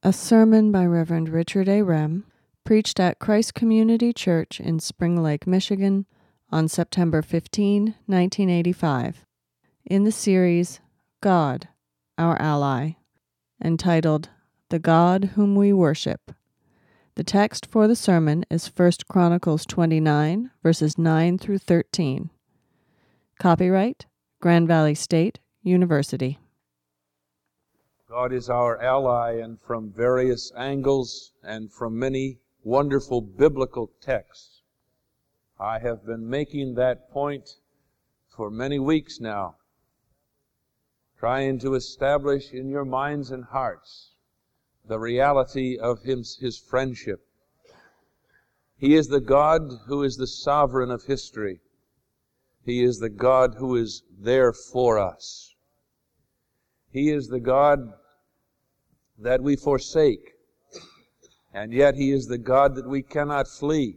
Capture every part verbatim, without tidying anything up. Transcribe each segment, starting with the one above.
A sermon by Reverend Richard A. Rem, preached at Christ Community Church in Spring Lake, Michigan, on September fifteenth, nineteen eighty-five, in the series God, Our Ally, entitled The God Whom We Worship. The text for the sermon is First Chronicles twenty-nine, verses nine through thirteen. Copyright, Grand Valley State University. God is our ally, and from various angles and from many wonderful biblical texts, I have been making that point for many weeks now, trying to establish in your minds and hearts the reality of His, His friendship. He is the God who is the sovereign of history. He is the God who is there for us. He is the God that we forsake, and yet He is the God that we cannot flee.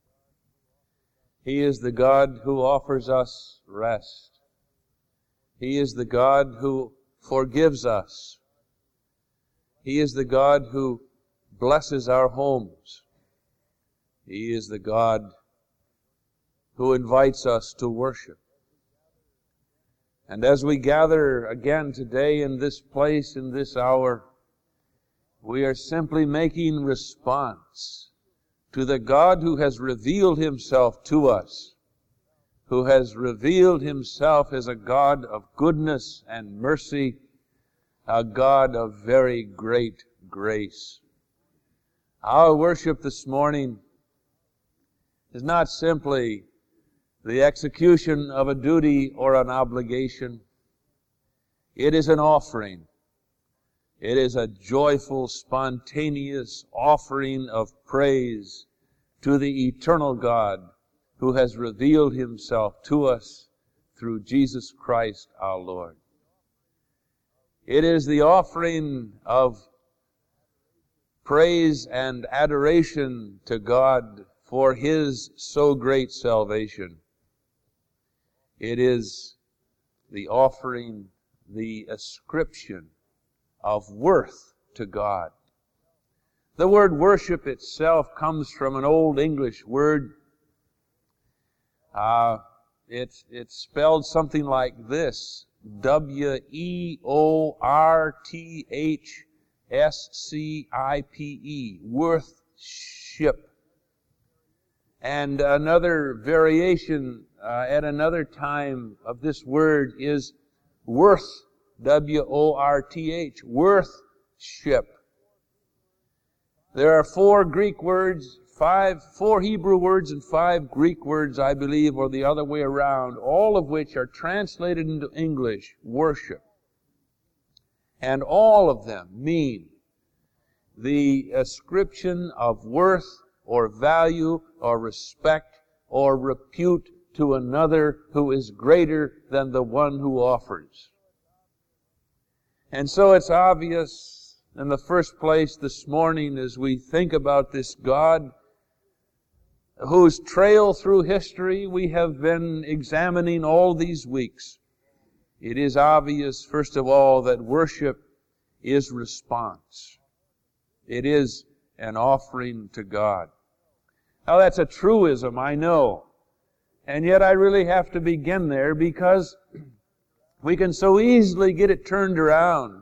He is the God who offers us rest. He is the God who forgives us. He is the God who blesses our homes. He is the God who invites us to worship. And as we gather again today in this place, in this hour, we are simply making response to the God who has revealed Himself to us, who has revealed Himself as a God of goodness and mercy, a God of very great grace. Our worship this morning is not simply the execution of a duty or an obligation. It is an offering. It is a joyful, spontaneous offering of praise to the eternal God who has revealed Himself to us through Jesus Christ our Lord. It is the offering of praise and adoration to God for His so great salvation. It is the offering, the ascription of worth to God. The word worship itself comes from an Old English word. Uh, it's, it's spelled something like this: W E O R T H S C I P E, worthship. And another variation uh, at another time of this word is worth, W O R T H, worthship. There are four Greek words, five, four Hebrew words and five Greek words, I believe, or the other way around, all of which are translated into English, worship. And all of them mean the ascription of worth or value or respect or repute to another who is greater than the one who offers. And so it's obvious in the first place this morning as we think about this God whose trail through history we have been examining all these weeks. It is obvious, first of all, that worship is response. It is an offering to God. Now that's a truism, I know. And yet I really have to begin there because we can so easily get it turned around.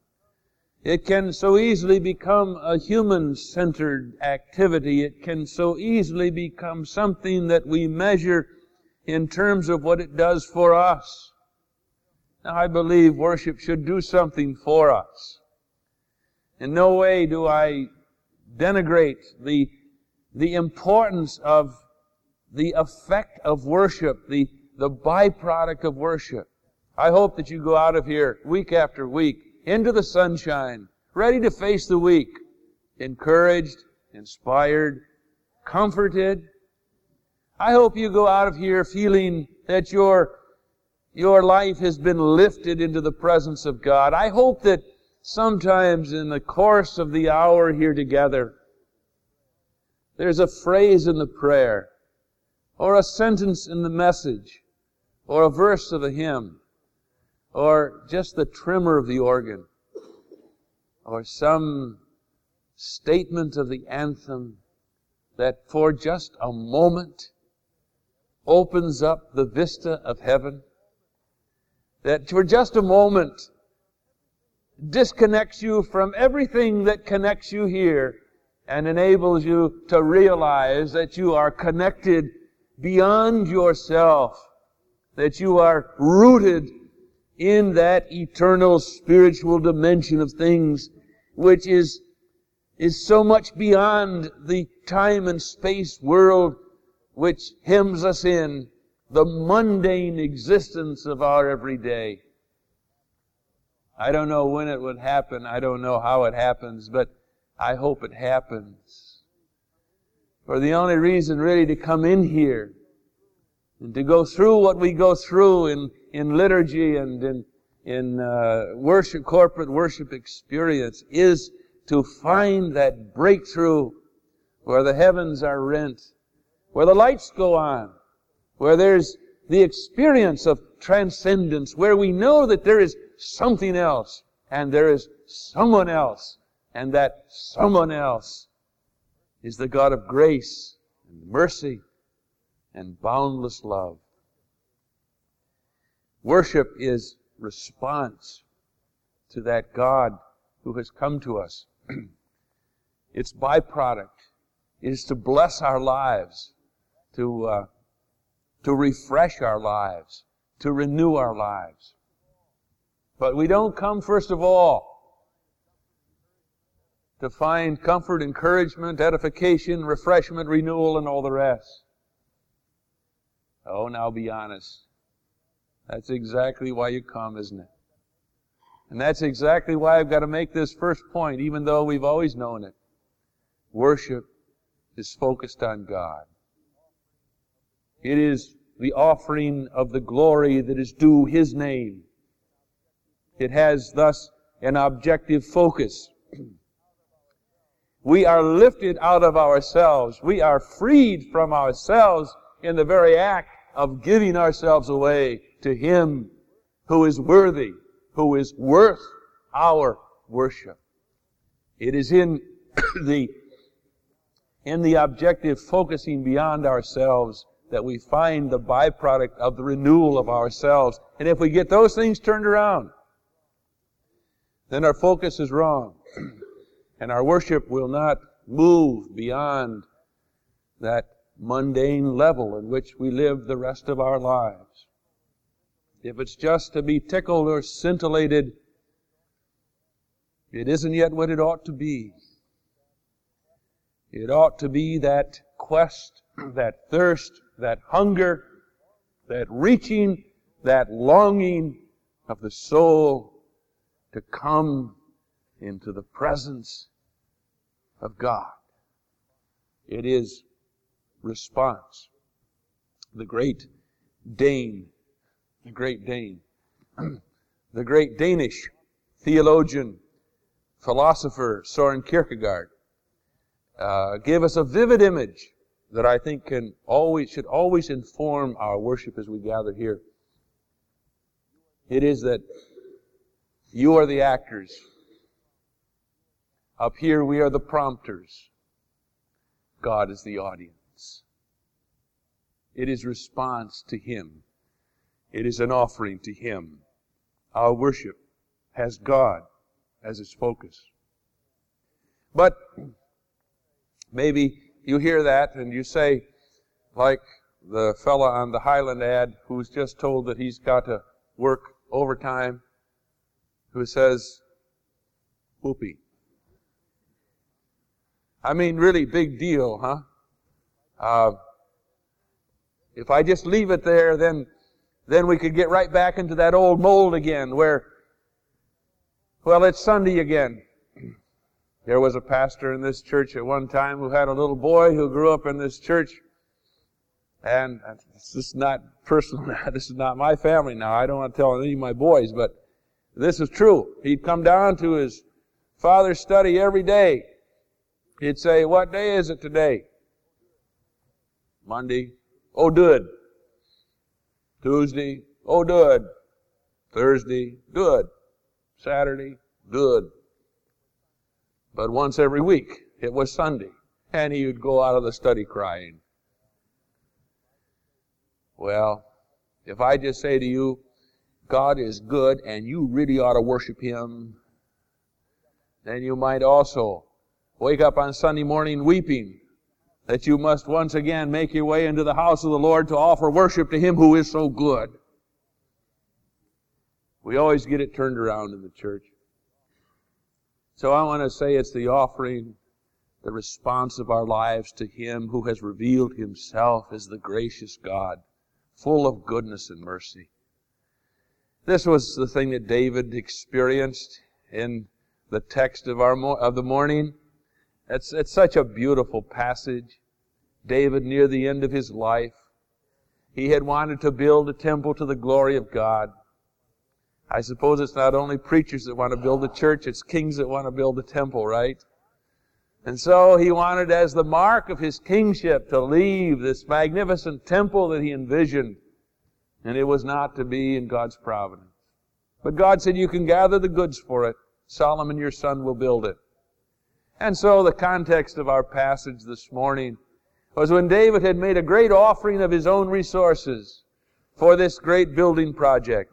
It can so easily become a human-centered activity. It can so easily become something that we measure in terms of what it does for us. Now, I believe worship should do something for us. In no way do I denigrate the, the importance of the effect of worship, the, the byproduct of worship. I hope that you go out of here week after week into the sunshine, ready to face the week, encouraged, inspired, comforted. I hope you go out of here feeling that your, your life has been lifted into the presence of God. I hope that sometimes in the course of the hour here together, there's a phrase in the prayer, or a sentence in the message, or a verse of a hymn, or just the tremor of the organ, or some statement of the anthem that for just a moment opens up the vista of heaven, that for just a moment disconnects you from everything that connects you here and enables you to realize that you are connected beyond yourself, that you are rooted in that eternal spiritual dimension of things which is, is so much beyond the time and space world which hems us in, the mundane existence of our everyday. I don't know when it would happen. I don't know how it happens, but I hope it happens. For the only reason really to come in here and to go through what we go through in, in liturgy and in, in uh, worship, corporate worship experience is to find that breakthrough where the heavens are rent, where the lights go on, where there's the experience of transcendence, where we know that there is something else and there is someone else, and that someone else is the God of grace and mercy and boundless love. Worship is response to that God who has come to us. Its byproduct is to bless our lives, to uh, to refresh our lives, to renew our lives. But we don't come, first of all, to find comfort, encouragement, edification, refreshment, renewal, and all the rest. Oh, now be honest. That's exactly why you come, isn't it? And that's exactly why I've got to make this first point, even though we've always known it. Worship is focused on God. It is the offering of the glory that is due His name. It has thus an objective focus. We are lifted out of ourselves. We are freed from ourselves in the very act of giving ourselves away to Him who is worthy, who is worth our worship. It is in the, in the objective focusing beyond ourselves that we find the byproduct of the renewal of ourselves. And if we get those things turned around, then our focus is wrong. And our worship will not move beyond that mundane level in which we live the rest of our lives. If it's just to be tickled or scintillated, it isn't yet what it ought to be. It ought to be that quest, that thirst, that hunger, that reaching, that longing of the soul to come into the presence of God. It is response. The great Dane, the great Dane, the great Danish theologian, philosopher Soren Kierkegaard, uh, gave us a vivid image that I think can always, should always inform our worship as we gather here. It is that you are the actors. Up here we are the prompters. God is the audience. It is response to Him. It is an offering to Him. Our worship has God as its focus. But maybe you hear that and you say, like the fella on the Highland ad who's just told that he's got to work overtime, who says, whoopee. I mean, really big deal, huh? Uh, if I just leave it there, then then we could get right back into that old mold again where, well, it's Sunday again. There was a pastor in this church at one time who had a little boy who grew up in this church. And this is not personal now. This is not my family now. I don't want to tell any of my boys, but this is true. He'd come down to his father's study every day. He'd say, what day is it today? Monday. Oh, good. Tuesday. Oh, good. Thursday. Good. Saturday. Good. But once every week, it was Sunday, and he would go out of the study crying. Well, if I just say to you, God is good and you really ought to worship Him, then you might also wake up on Sunday morning weeping that you must once again make your way into the house of the Lord to offer worship to Him who is so good. We always get it turned around in the church. So I want to say it's the offering, the response of our lives to Him who has revealed Himself as the gracious God, full of goodness and mercy. This was the thing that David experienced in the text of our of the morning. It's, it's such a beautiful passage. David, near the end of his life, he had wanted to build a temple to the glory of God. I suppose it's not only preachers that want to build a church, it's kings that want to build a temple, right? And so he wanted, as the mark of his kingship, to leave this magnificent temple that he envisioned. And it was not to be in God's providence. But God said, you can gather the goods for it. Solomon, your son, will build it. And so the context of our passage this morning was when David had made a great offering of his own resources for this great building project.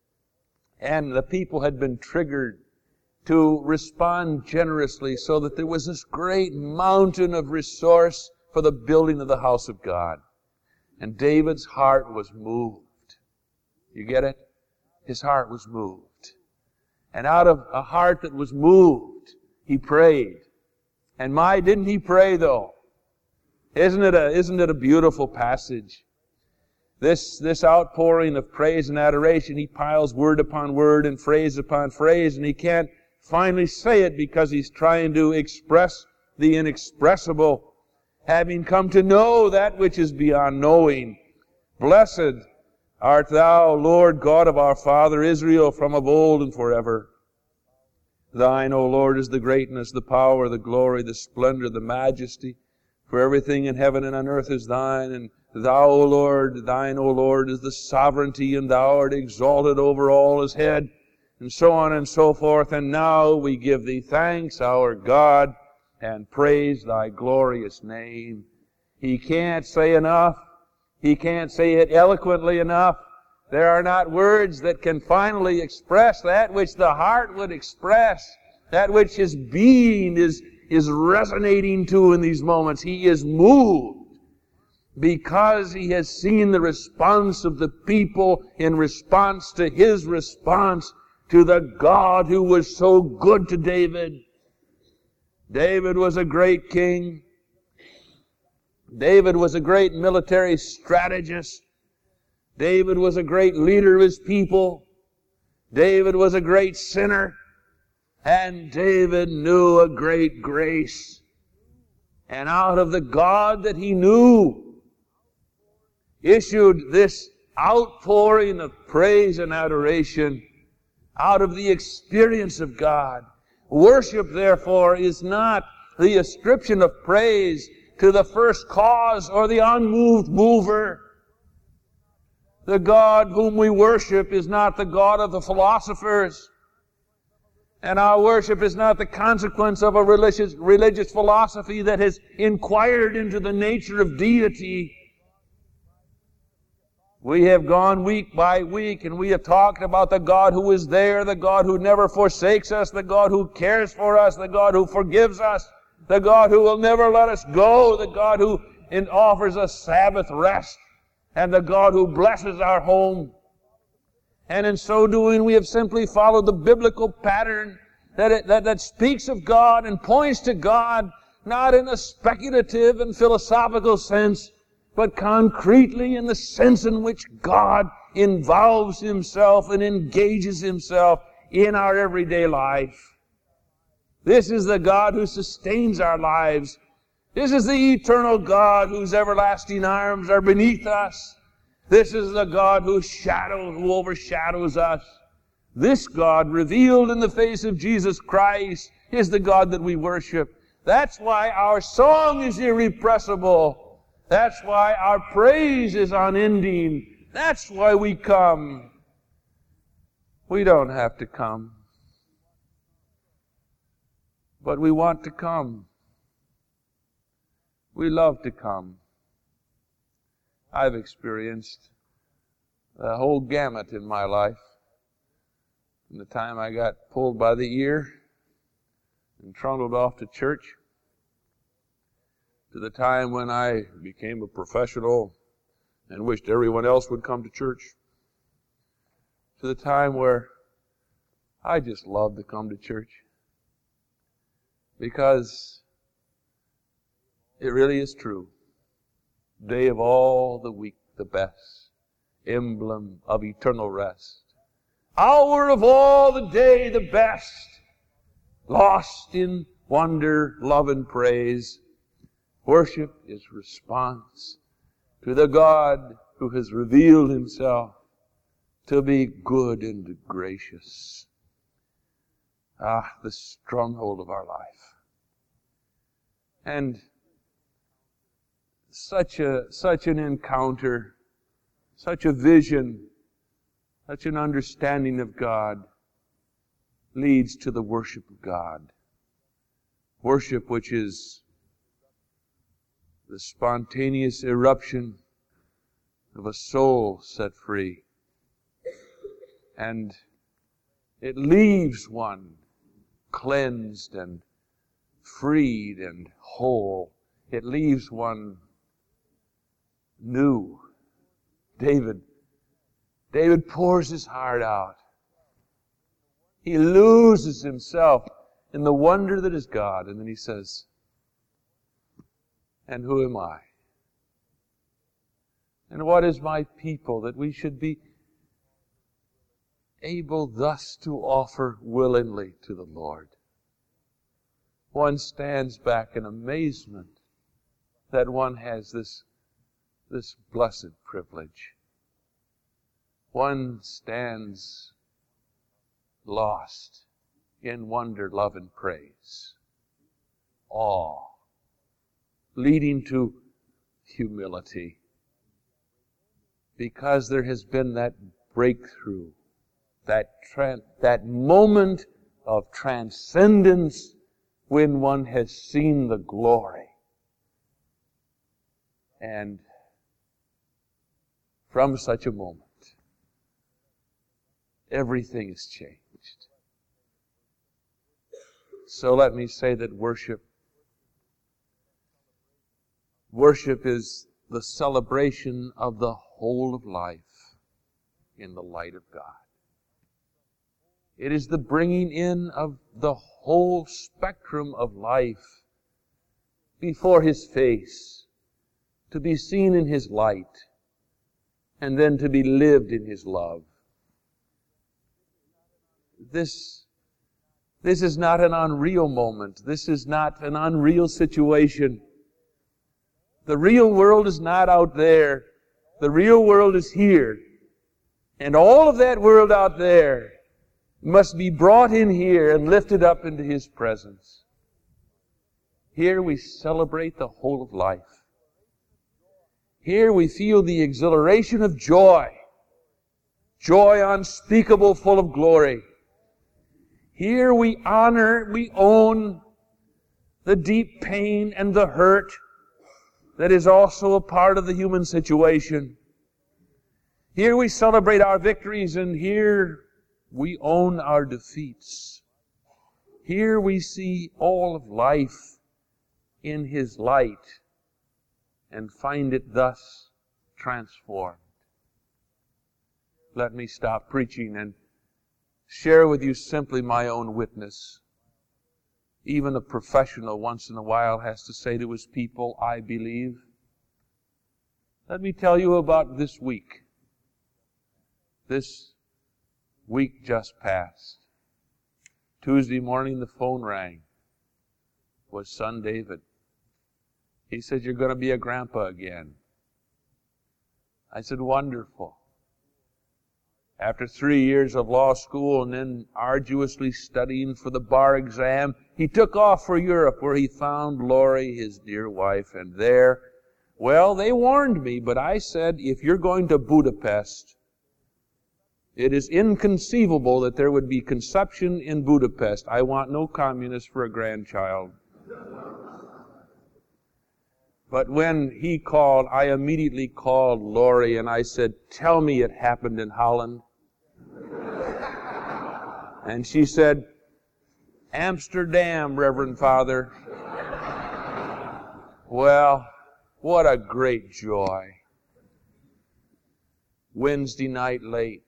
And the people had been triggered to respond generously so that there was this great mountain of resource for the building of the house of God. And David's heart was moved. You get it? His heart was moved. And out of a heart that was moved, he prayed. And my, didn't he pray though? Isn't it a, isn't it a beautiful passage? This, this outpouring of praise and adoration, he piles word upon word and phrase upon phrase, and he can't finally say it because he's trying to express the inexpressible, having come to know that which is beyond knowing. Blessed art thou, Lord God of our father Israel, from of old and forever. Thine, O Lord, is the greatness, the power, the glory, the splendor, the majesty. For everything in heaven and on earth is thine, and Thou, O Lord, thine, O Lord, is the sovereignty, and Thou art exalted over all as head, and so on and so forth. And now we give Thee thanks, our God, and praise Thy glorious name. He can't say enough. He can't say it eloquently enough. There are not words that can finally express that which the heart would express, that which his being is, is resonating to in these moments. He is moved because he has seen the response of the people in response to his response to the God who was so good to David. David was a great king. David was a great military strategist. David was a great leader of his people. David was a great sinner. And David knew a great grace. And out of the God that he knew issued this outpouring of praise and adoration out of the experience of God. Worship, therefore, is not the ascription of praise to the first cause or the unmoved mover. The God whom we worship is not the God of the philosophers. And our worship is not the consequence of a religious, religious philosophy that has inquired into the nature of deity. We have gone week by week and we have talked about the God who is there, the God who never forsakes us, the God who cares for us, the God who forgives us, the God who will never let us go, the God who offers us Sabbath rest, and the God who blesses our home. And in so doing, we have simply followed the biblical pattern that, it, that, that speaks of God and points to God, not in a speculative and philosophical sense, but concretely in the sense in which God involves Himself and engages Himself in our everyday life. This is the God who sustains our lives. This is the eternal God whose everlasting arms are beneath us. This is the God whose shadow, who overshadows us. This God, revealed in the face of Jesus Christ, is the God that we worship. That's why our song is irrepressible. That's why our praise is unending. That's why we come. We don't have to come. But we want to come. We love to come. I've experienced the whole gamut in my life. From the time I got pulled by the ear and trundled off to church, to the time when I became a professional and wished everyone else would come to church, to the time where I just love to come to church. Because it really is true. Day of all the week, the best. Emblem of eternal rest. Hour of all the day, the best. Lost in wonder, love, and praise. Worship is response to the God who has revealed Himself to be good and gracious. Ah, the stronghold of our life. And such a such an encounter, such a vision, such an understanding of God leads to the worship of God. Worship which is the spontaneous eruption of a soul set free. And it leaves one cleansed and freed and whole. It leaves one new. David, David pours his heart out. He loses himself in the wonder that is God. And then he says, and who am I? And what is my people that we should be able thus to offer willingly to the Lord? One stands back in amazement that one has this, this blessed privilege. One stands lost in wonder, love, and praise. Awe, leading to humility. Because there has been that breakthrough, that, tran- that moment of transcendence when one has seen the glory. And from such a moment, everything is changed. So let me say that worship, worship is the celebration of the whole of life in the light of God. It is the bringing in of the whole spectrum of life before His face, to be seen in His light, and then to be lived in His love. This, this is not an unreal moment. This is not an unreal situation. The real world is not out there. The real world is here. And all of that world out there must be brought in here and lifted up into His presence. Here we celebrate the whole of life. Here we feel the exhilaration of joy. Joy unspeakable, full of glory. Here we honor, we own the deep pain and the hurt that is also a part of the human situation. Here we celebrate our victories, and here we own our defeats. Here we see all of life in His light and find it thus transformed. Let me stop preaching and share with you simply my own witness. Even a professional once in a while has to say to his people, I believe. Let me tell you about this week. This week just passed. Tuesday morning the phone rang. It was son David. He said, you're going to be a grandpa again. I said, wonderful. After three years of law school and then arduously studying for the bar exam, he took off for Europe, where he found Lori, his dear wife, and there, well, they warned me, but I said, if you're going to Budapest, It is inconceivable that there would be conception in Budapest. I want no communist for a grandchild. But when he called, I immediately called Lori and I said, tell me it happened in Holland. And she said, Amsterdam, Reverend Father. Well, what a great joy. Wednesday night late.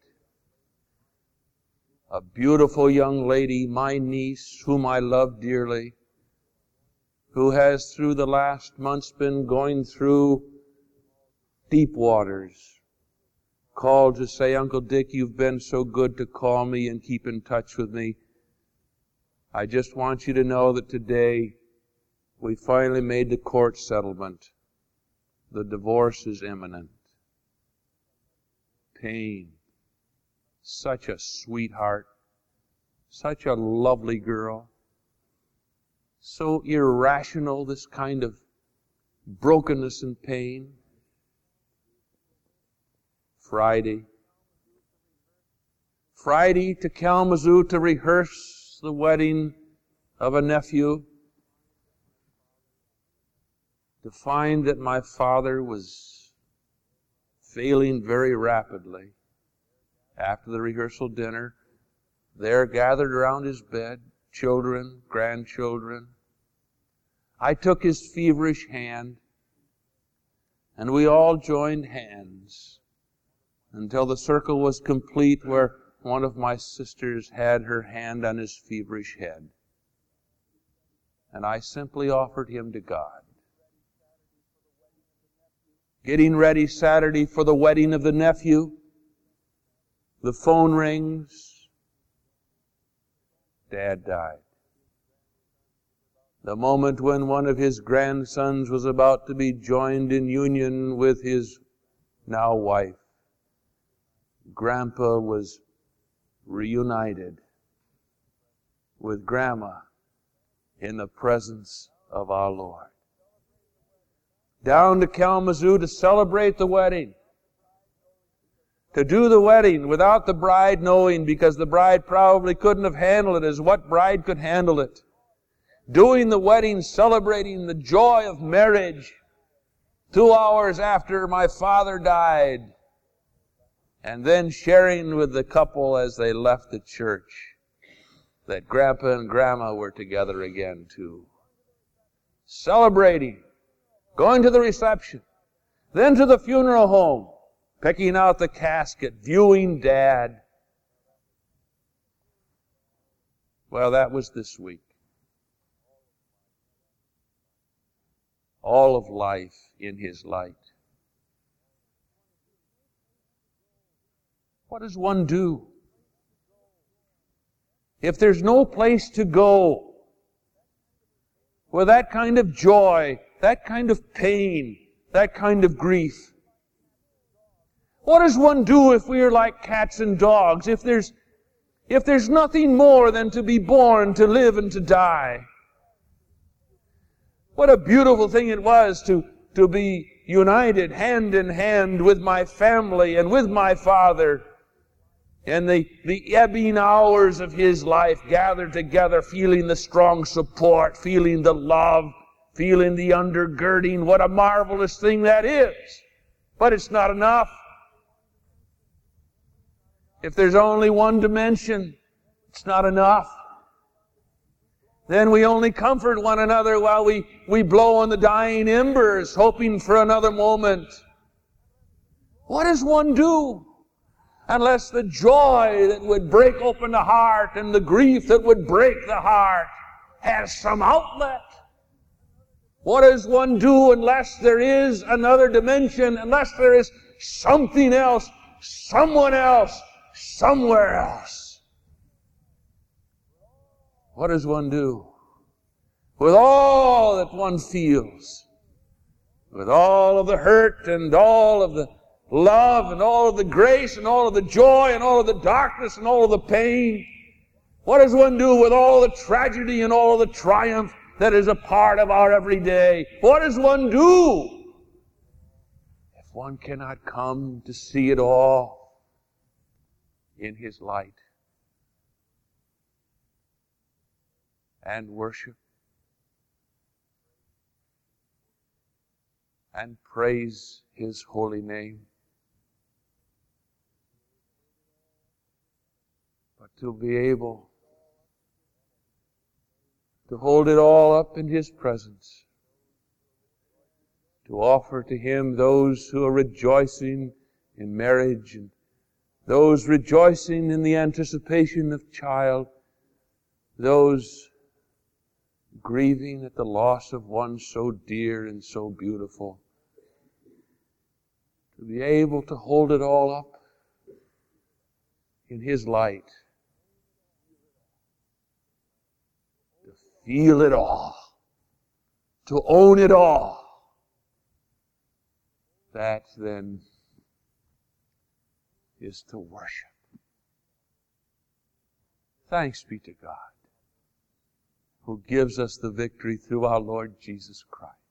A beautiful young lady, my niece, whom I love dearly, who has through the last months been going through deep waters, called to say, Uncle Dick, you've been so good to call me and keep in touch with me. I just want you to know that today we finally made the court settlement. The divorce is imminent. Pain. Such a sweetheart. Such a lovely girl. So irrational, this kind of brokenness and pain. Friday. Friday to Kalamazoo to rehearse the wedding of a nephew. To find that my father was failing very rapidly. After the rehearsal dinner, there gathered around his bed, children, grandchildren. I took his feverish hand, and we all joined hands until the circle was complete where one of my sisters had her hand on his feverish head. And I simply offered him to God. Getting ready Saturday for the wedding of the nephew. The phone rings. Dad died. The moment when one of his grandsons was about to be joined in union with his now wife, Grandpa was reunited with Grandma in the presence of our Lord. Down to Kalamazoo to celebrate the wedding. To do the wedding without the bride knowing, because the bride probably couldn't have handled it as what bride could handle it. Doing the wedding, celebrating the joy of marriage. Two hours after my father died. And then sharing with the couple as they left the church that Grandpa and Grandma were together again too. Celebrating. Going to the reception. Then to the funeral home. Picking out the casket. Viewing Dad. Well, that was this week. All of life in His light. What does one do? If there's no place to go with that kind of joy, that kind of pain, that kind of grief. What does one do if we are like cats and dogs? If there's, if there's nothing more than to be born, to live and to die? What a beautiful thing it was to, to be united hand in hand with my family and with my father. And the, the ebbing hours of his life gathered together, feeling the strong support, feeling the love, feeling the undergirding. What a marvelous thing that is. But it's not enough. If there's only one dimension, it's not enough. Then we only comfort one another while we, we blow on the dying embers, hoping for another moment. What does one do? Unless the joy that would break open the heart and the grief that would break the heart has some outlet. What does one do unless there is another dimension, unless there is something else, someone else, somewhere else? What does one do with all that one feels, with all of the hurt and all of the love and all of the grace and all of the joy and all of the darkness and all of the pain? What does one do with all the tragedy and all of the triumph that is a part of our everyday? What does one do if one cannot come to see it all? in His light and worship and praise His holy name. But to be able to hold it all up in His presence, to offer to Him those who are rejoicing in marriage and those rejoicing in the anticipation of child, those grieving at the loss of one so dear and so beautiful, to be able to hold it all up in His light, to feel it all, to own it all, that then is to worship. Thanks be to God, who gives us the victory through our Lord Jesus Christ.